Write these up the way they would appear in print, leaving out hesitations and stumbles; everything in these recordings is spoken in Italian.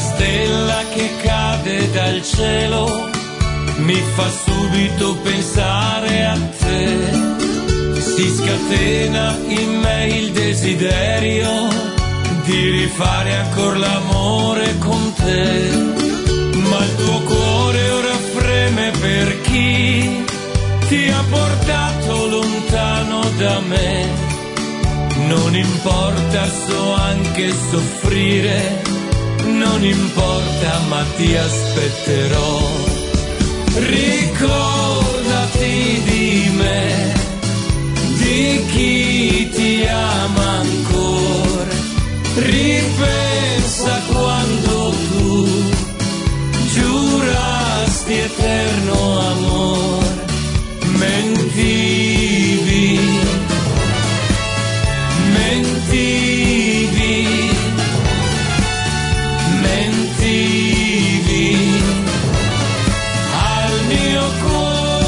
stella che cade dal cielo mi fa subito pensare a te. Si scatena in me il desiderio di rifare ancora l'amore con te, ma il tuo cuore ora freme per chi ti ha portato lontano da me. Non importa, so anche soffrire, non importa, ma ti aspetterò. Ricordati di me, di chi ti ama ancora. Ripensa quando tu giurasti eterno amore. Mentivi, mentivi, mentivi al mio cuore.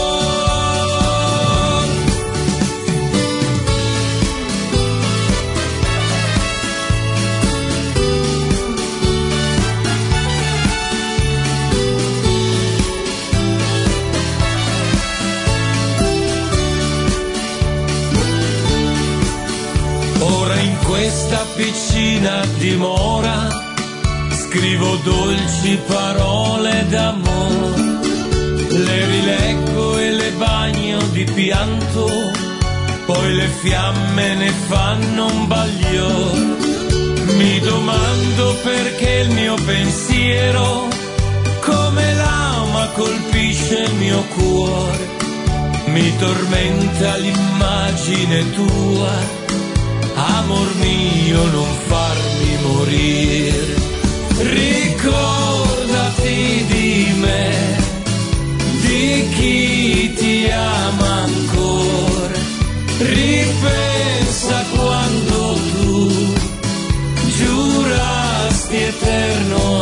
Ora in questa piccina dimora scrivo dolci parole d'amore, le rileggo e le bagno di pianto, poi le fiamme ne fanno un bagliore. Mi domando perché il mio pensiero come lama colpisce il mio cuore, mi tormenta l'immagine tua. Amor mio, non farmi morire. Ricordati di me, di chi ti ama ancora. Ripensa quando tu giurasti eterno